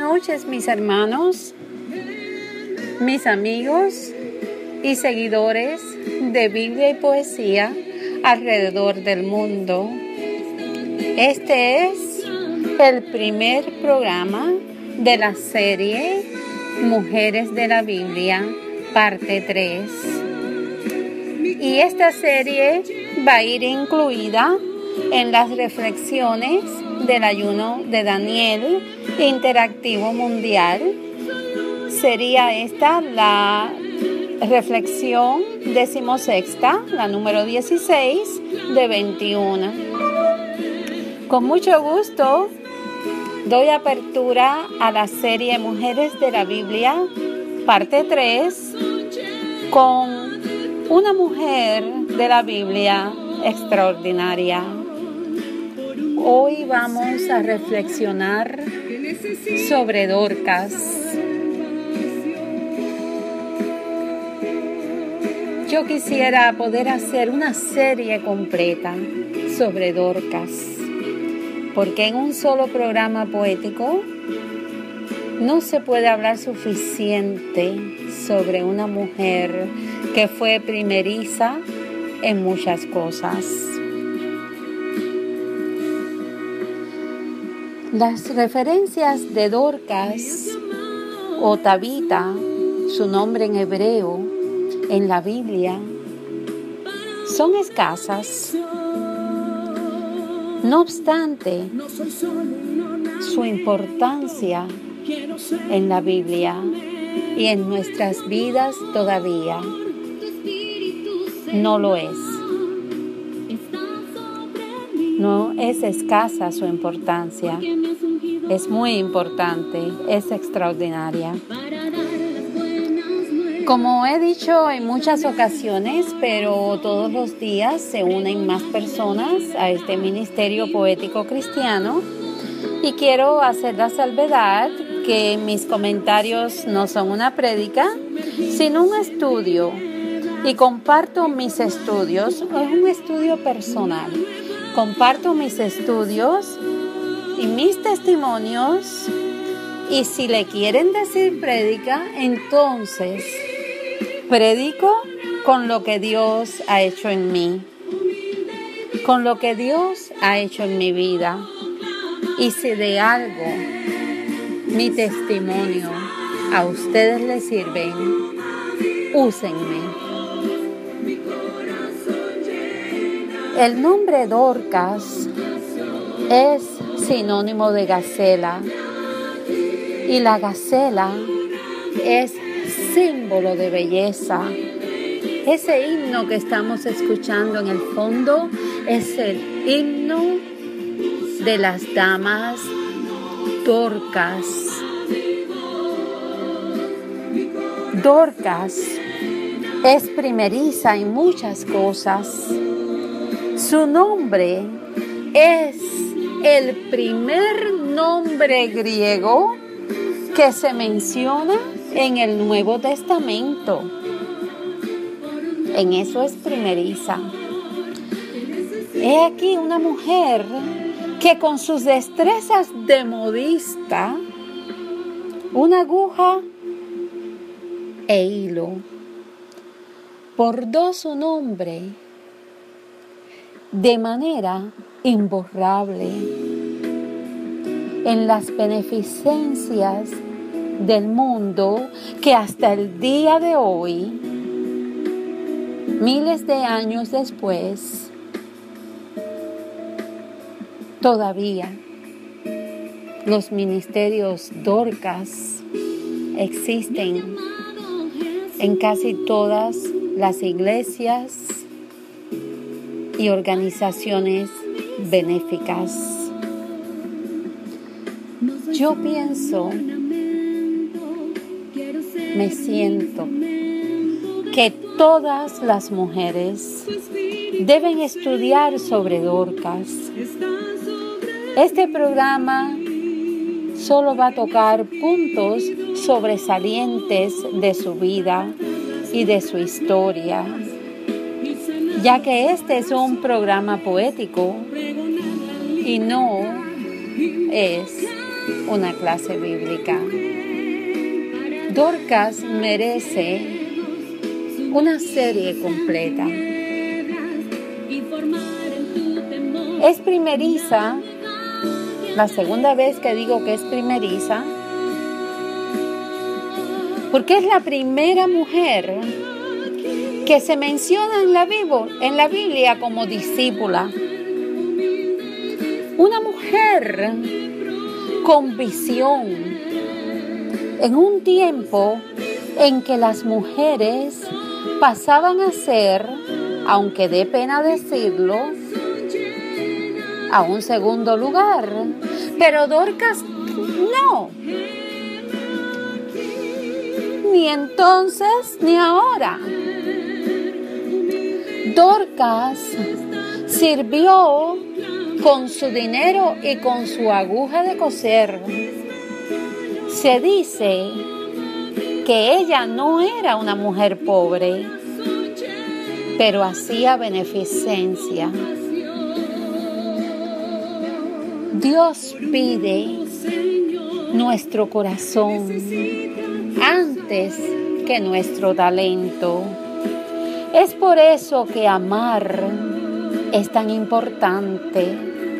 noches, mis hermanos, mis amigos y seguidores de Biblia y Poesía alrededor del mundo. Este es el primer programa de la serie Mujeres de la Biblia, parte 3. Y esta serie va a ir incluida en las reflexiones del ayuno de Daniel interactivo mundial. Sería esta la reflexión 16ª, la número 16 de 21. Con mucho gusto doy apertura a la serie Mujeres de la Biblia, parte 3, con una mujer de la Biblia extraordinaria. Hoy vamos a reflexionar sobre Dorcas. Yo quisiera poder hacer una serie completa sobre Dorcas, porque en un solo programa poético no se puede hablar suficiente sobre una mujer que fue primeriza en muchas cosas. Las referencias de Dorcas o Tabita, su nombre en hebreo, en la Biblia, son escasas. No obstante, su importancia en la Biblia y en nuestras vidas todavía no lo es. No es escasa su importancia, es muy importante, es extraordinaria. Como he dicho en muchas ocasiones, pero todos los días se unen más personas a este ministerio poético cristiano, y quiero hacer la salvedad que mis comentarios no son una prédica, sino un estudio, y comparto mis estudios, es un estudio personal. Comparto mis estudios y mis testimonios, y si le quieren decir prédica, entonces predico con lo que Dios ha hecho en mí, con lo que Dios ha hecho en mi vida. Y si de algo mi testimonio a ustedes les sirve, úsenme. El nombre Dorcas es sinónimo de gacela, y la gacela es símbolo de belleza. Ese himno que estamos escuchando en el fondo es el himno de las damas Dorcas. Dorcas es primeriza en muchas cosas. Su nombre es el primer nombre griego que se menciona en el Nuevo Testamento. En eso es primeriza. He aquí una mujer que con sus destrezas de modista, una aguja e hilo, bordó su nombre de manera imborrable en las beneficencias del mundo, que hasta el día de hoy, miles de años después, todavía los ministerios Dorcas existen en casi todas las iglesias y organizaciones benéficas. Yo pienso, me siento que todas las mujeres deben estudiar sobre Dorcas. Este programa solo va a tocar puntos sobresalientes de su vida y de su historia, ya que este es un programa poético y no es una clase bíblica. Dorcas merece una serie completa. Es primeriza, la segunda vez que digo que es primeriza, porque es la primera mujer que se menciona en la Biblia como discípula. Una mujer con visión en un tiempo en que las mujeres pasaban a ser, aunque dé pena decirlo, a un segundo lugar. Pero Dorcas no. Ni entonces ni ahora. Dorcas sirvió con su dinero y con su aguja de coser. Se dice que ella no era una mujer pobre, pero hacía beneficencia. Dios pide nuestro corazón antes que nuestro talento. Es por eso que amar es tan importante.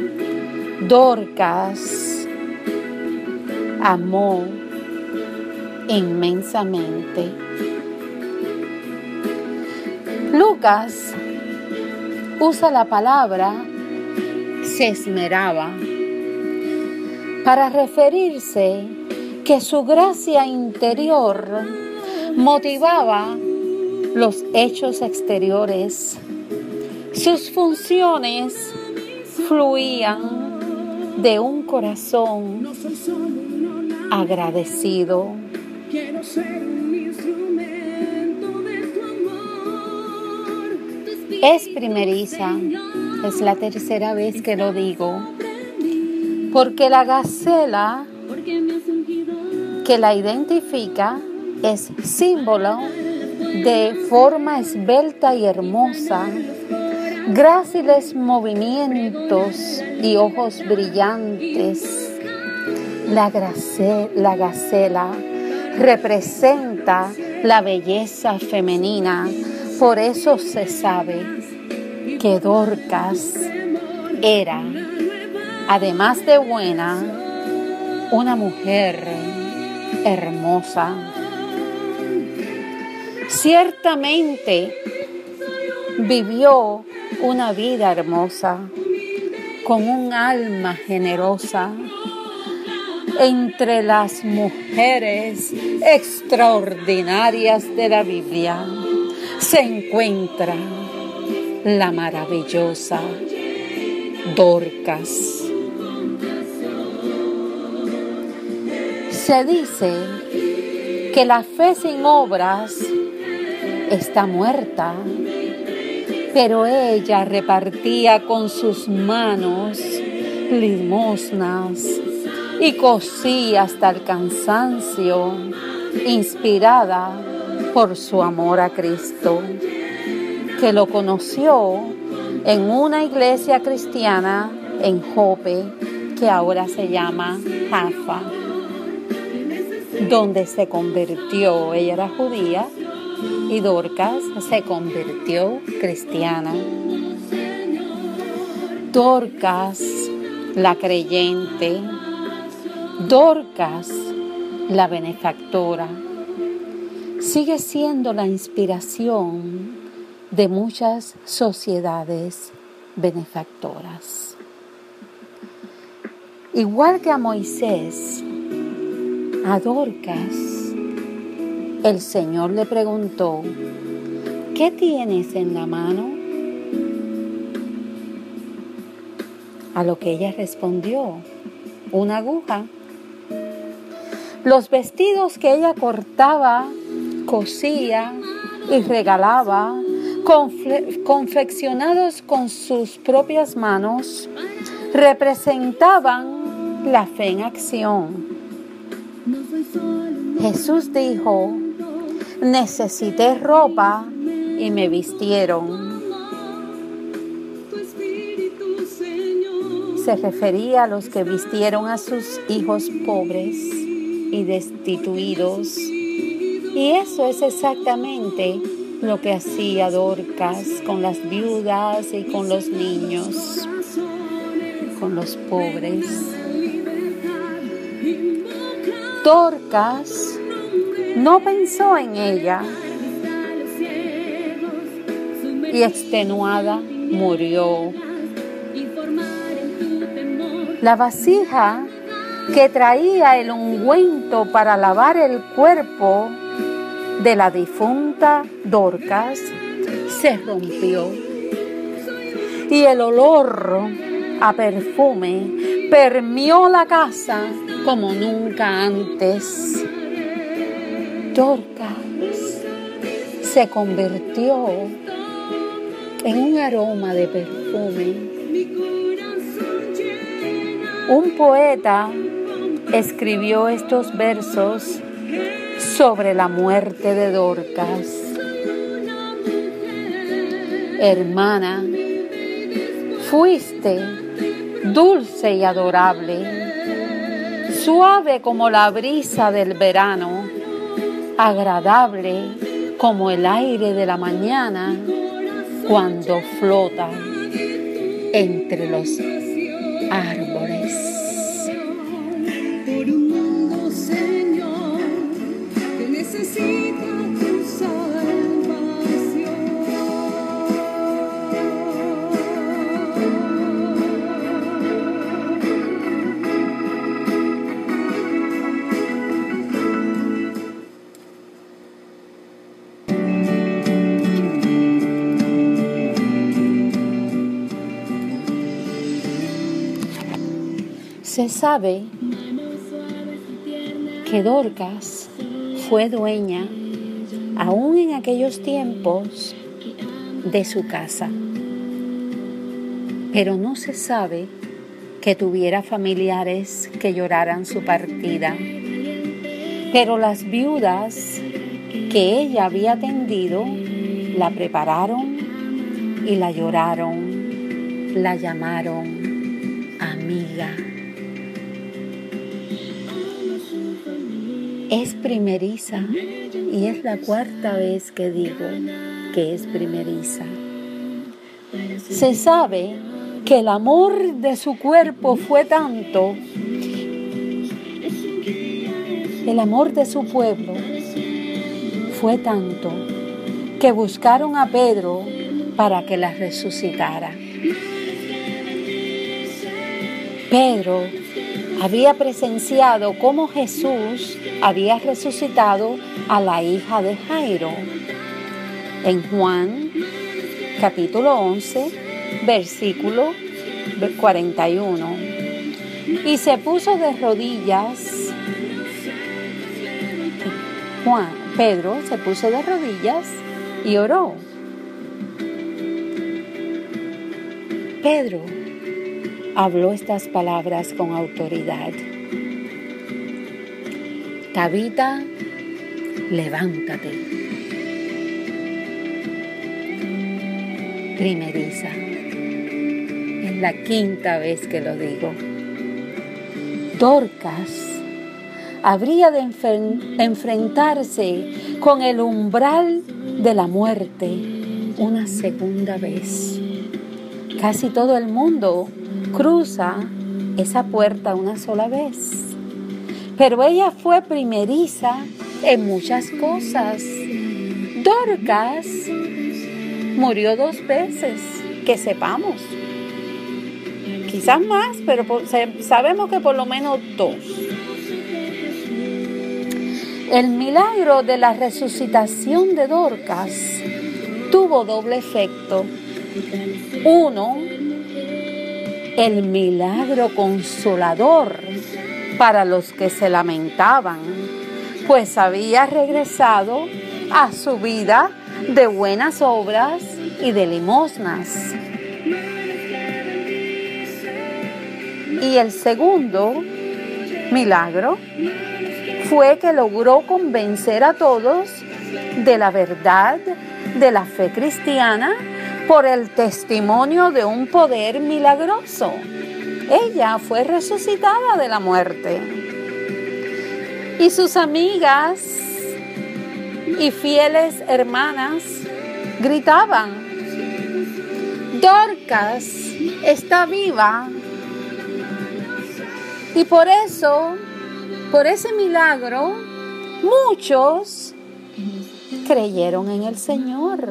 Dorcas amó inmensamente. Lucas usa la palabra se esmeraba para referirse que su gracia interior motivaba los hechos exteriores. Sus funciones fluían de un corazón agradecido. Es primeriza, es la tercera vez que lo digo, porque la gacela que la identifica es símbolo de forma esbelta y hermosa, gráciles movimientos y ojos brillantes. La gacela representa la belleza femenina. Por eso se sabe que Dorcas era, además de buena, una mujer hermosa. Ciertamente vivió una vida hermosa, con un alma generosa. Entre las mujeres extraordinarias de la Biblia se encuentra la maravillosa Dorcas. Se dice que la fe sin obras está muerta, pero ella repartía con sus manos limosnas y cosía hasta el cansancio, inspirada por su amor a Cristo, que lo conoció en una iglesia cristiana en Jope, que ahora se llama Jaffa, donde se convirtió. Ella era judía y Dorcas se convirtió cristiana. Dorcas, la creyente, Dorcas, la benefactora, sigue siendo la inspiración de muchas sociedades benefactoras. Igual que a Moisés, a Dorcas, el Señor le preguntó: ¿qué tienes en la mano? A lo que ella respondió: una aguja. Los vestidos que ella cortaba, cosía y regalaba, confeccionados con sus propias manos, representaban la fe en acción. Jesús dijo: necesité ropa y me vistieron. se refería a los que vistieron a sus hijos pobres y destituidos. Y eso es exactamente lo que hacía Dorcas con las viudas y con los niños, con los pobres. Dorcas no pensó en ella y extenuada murió. La vasija que traía el ungüento para lavar el cuerpo de la difunta Dorcas se rompió y el olor a perfume permeó la casa como nunca antes. Dorcas se convirtió en un aroma de perfume. Un poeta escribió estos versos sobre la muerte de Dorcas. Hermana, fuiste dulce y adorable, suave como la brisa del verano, agradable como el aire de la mañana cuando flota entre los árboles. Por un mundo, Señor, que necesita tu salvación. Se sabe que Dorcas fue dueña, aún en aquellos tiempos, de su casa. Pero no se sabe que tuviera familiares que lloraran su partida. Pero las viudas que ella había atendido la prepararon y la lloraron, la llamaron amiga. Es primeriza y es la cuarta vez que digo que es primeriza. Se sabe que el amor de su cuerpo fue tanto, el amor de su pueblo fue tanto, que buscaron a Pedro para que la resucitara. Pedro había presenciado cómo Jesús había resucitado a la hija de Jairo. En Juan, capítulo 11, versículo 41. Y se puso de rodillas. Pedro se puso de rodillas y oró. Pedro habló estas palabras con autoridad. Tabita, levántate. Primeriza. Es la quinta vez que lo digo. Dorcas habría de enfrentarse con el umbral de la muerte una segunda vez. Casi todo el mundo cruza esa puerta una sola vez. Pero ella fue primeriza en muchas cosas. Dorcas murió 2 veces, que sepamos. Quizás más, pero sabemos que por lo menos 2. El milagro de la resucitación de Dorcas tuvo doble efecto. Uno, el milagro consolador para los que se lamentaban, pues había regresado a su vida de buenas obras y de limosnas. Y el segundo milagro fue que logró convencer a todos de la verdad de la fe cristiana por el testimonio de un poder milagroso. ella fue resucitada de la muerte. Y sus amigas y fieles hermanas gritaban: Dorcas está viva. Y por eso, por ese milagro, muchos creyeron en el Señor.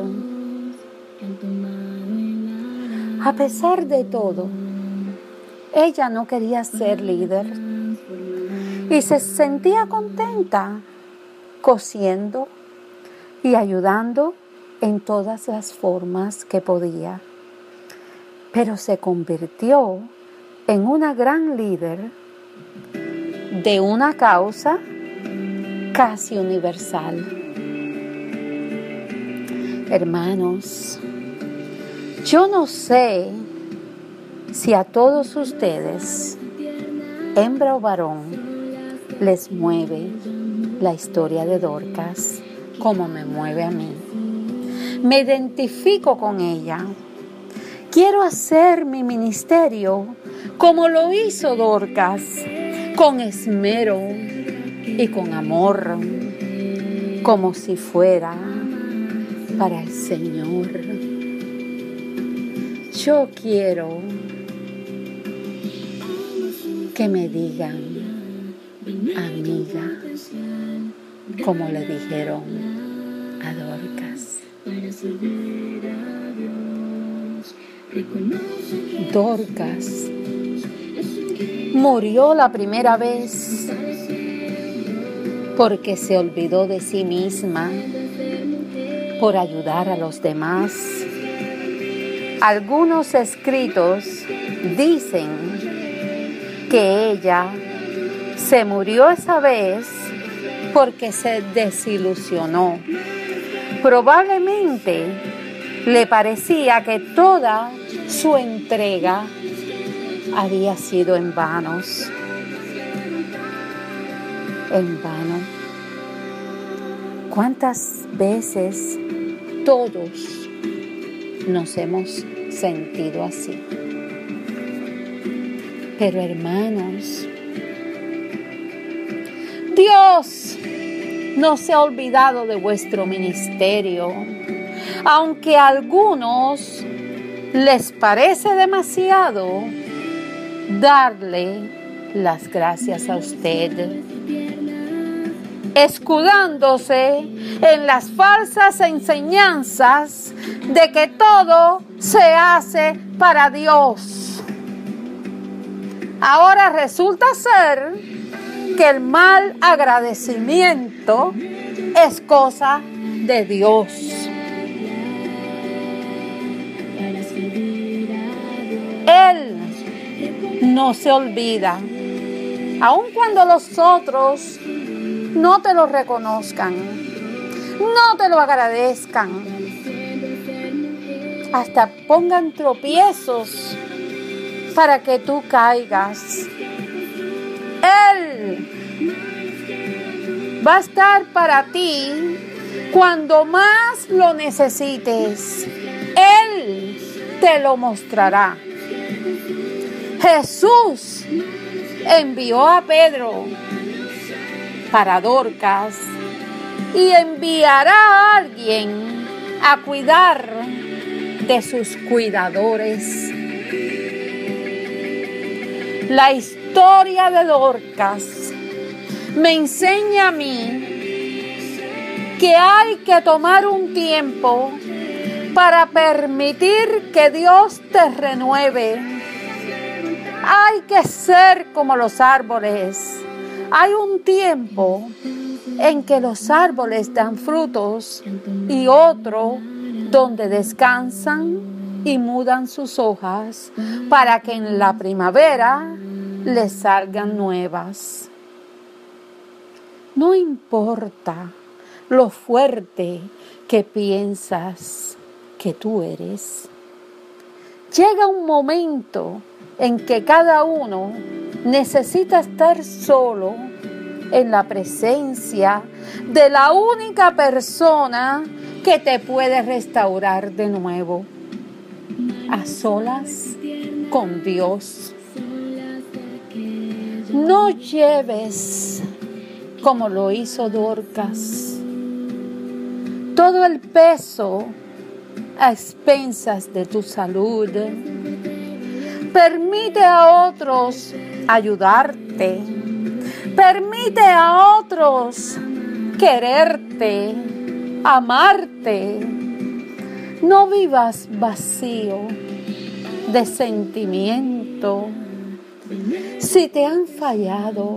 A pesar de todo, ella no quería ser líder y se sentía contenta cosiendo y ayudando en todas las formas que podía. Pero se convirtió en una gran líder de una causa casi universal. Hermanos, yo no sé si a todos ustedes, hembra o varón, les mueve la historia de Dorcas como me mueve a mí. Me identifico con ella. Quiero hacer mi ministerio como lo hizo Dorcas, con esmero y con amor, como si fuera para el Señor. Yo quiero que me digan amiga, como le dijeron a Dorcas. Dorcas murió la primera vez porque se olvidó de sí misma por ayudar a los demás. Algunos escritos dicen que ella se murió esa vez porque se desilusionó. Probablemente le parecía que toda su entrega había sido en vano. ¿Cuántas veces todos nos hemos sentido así? Pero hermanos, Dios no se ha olvidado de vuestro ministerio, aunque a algunos les parece demasiado darle las gracias a usted, escudándose en las falsas enseñanzas de que todo se hace para Dios. Ahora resulta ser que el mal agradecimiento es cosa de Dios. Él no se olvida, aun cuando los otros no te lo reconozcan, no te lo agradezcan, hasta pongan tropiezos para que tú caigas. Él va a estar para ti cuando más lo necesites. Él te lo mostrará. Jesús envió a Pedro para Dorcas y enviará a alguien a cuidar de sus cuidadores. La historia de Dorcas me enseña a mí que hay que tomar un tiempo para permitir que Dios te renueve. Hay que ser como los árboles. Hay un tiempo en que los árboles dan frutos y otro donde descansan y mudan sus hojas para que en la primavera les salgan nuevas. No importa lo fuerte que piensas que tú eres. Llega un momento en que cada uno necesita estar solo en la presencia de la única persona que te puede restaurar de nuevo, a solas con Dios. No lleves, como lo hizo Dorcas, todo el peso a expensas de tu salud. Permite a otros ayudarte. Permite a otros quererte, amarte. No vivas vacío de sentimiento. Si te han fallado,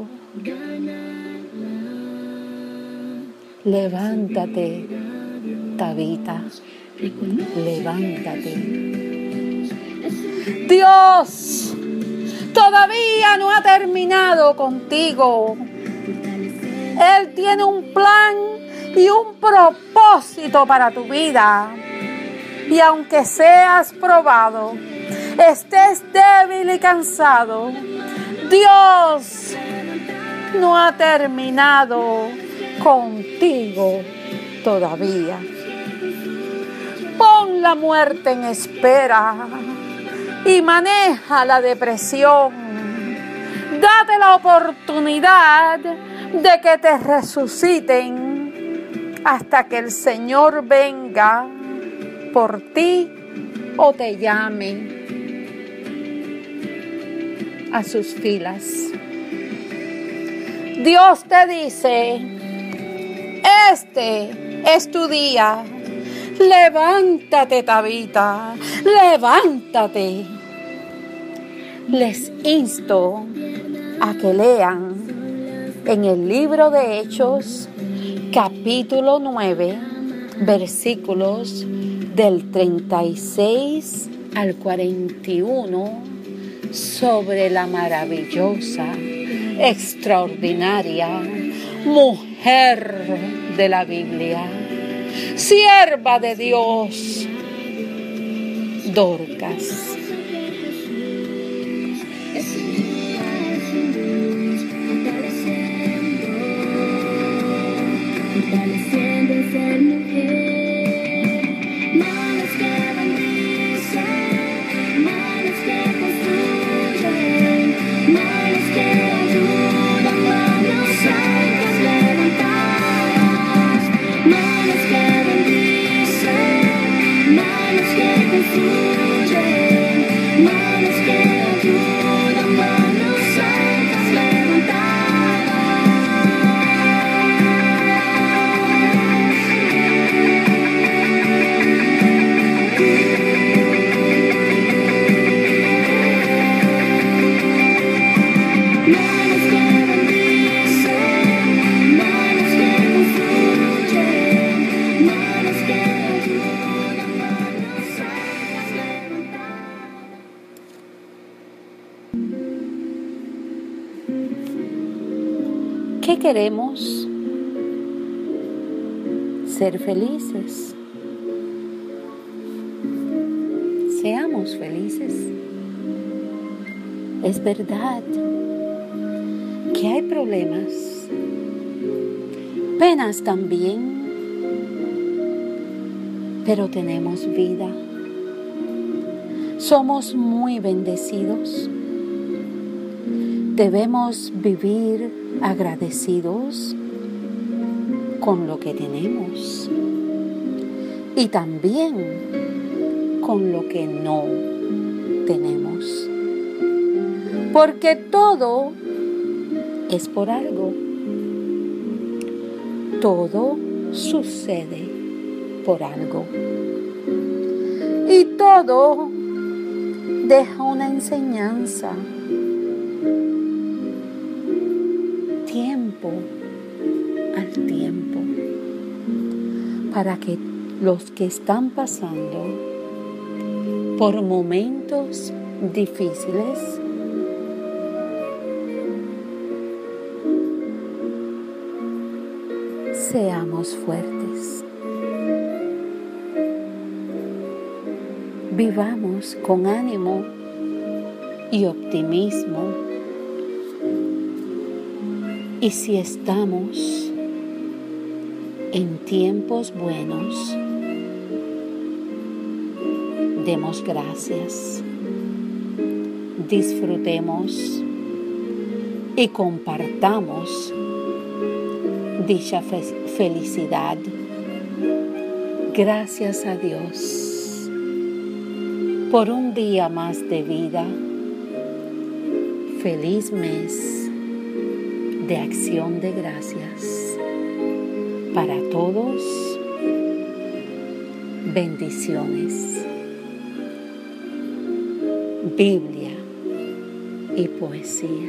levántate, Tabita, levántate. Dios todavía no ha terminado contigo. Él tiene un plan y un propósito para tu vida. Y aunque seas probado, estés débil y cansado, Dios no ha terminado contigo todavía. Pon la muerte en espera y maneja la depresión. Date la oportunidad de que te resuciten hasta que el Señor venga por ti o te llame a sus filas. Dios te dice: este es tu día. Levántate, Tabita, levántate. Les insto a que lean en el libro de Hechos, capítulo 9, versículos del 36 al 41, sobre la maravillosa, extraordinaria mujer de la Biblia, sierva de Dios, Dorcas. Fortaleciendo el ser mujer, manos que bendicen, manos que construyen, manos que ayudan, manos santas levantadas, manos que bendicen, manos que construyen, manos que ayudan, manos santas levantadas. ¿Qué queremos? Ser felices. Seamos felices. Es verdad que hay problemas, penas también, pero tenemos vida. Somos muy bendecidos. Debemos vivir agradecidos con lo que tenemos y también con lo que no tenemos, porque todo es por algo, todo sucede por algo y todo deja una enseñanza. Tiempo al tiempo, para que los que están pasando por momentos difíciles seamos fuertes, vivamos con ánimo y optimismo. Y si estamos en tiempos buenos, demos gracias, disfrutemos y compartamos dicha felicidad. Gracias a Dios por un día más de vida. Feliz mes de acción de gracias para todos. Bendiciones. Biblia y poesía.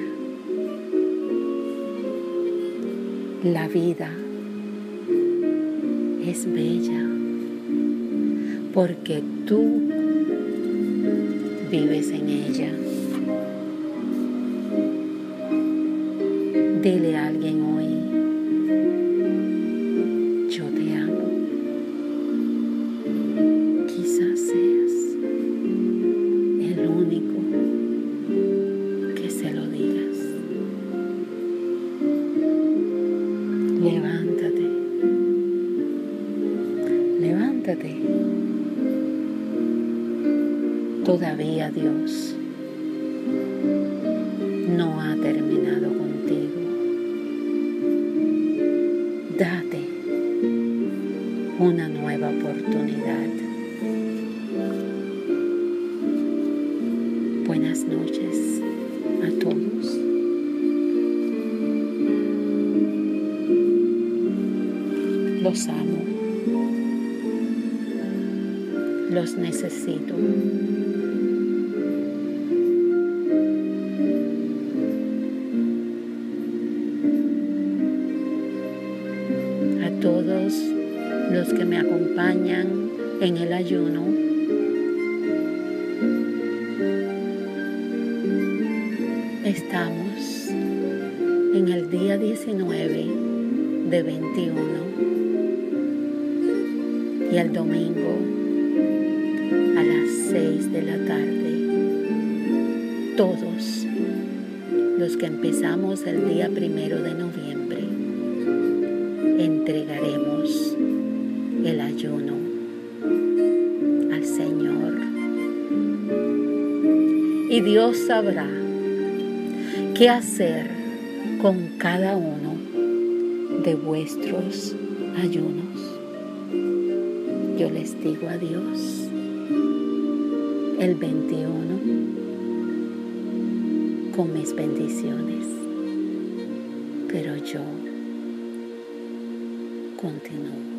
La vida es bella porque tú vives en ella. Dile a alguien hoy, yo te amo. Quizás seas el único que se lo digas. Levántate. Levántate. Todavía Dios no ha terminado contigo. Date una nueva oportunidad. Buenas noches a todos. Los amo. Los necesito. A todos los que me acompañan en el ayuno, estamos en el día 19 de 21 y el domingo a las 6 de la tarde. Todos los que empezamos el día 1 de noviembre entregaremos el ayuno al Señor y Dios sabrá qué hacer con cada uno de vuestros ayunos. Yo les digo adiós el 21 con mis bendiciones, pero yo continúo.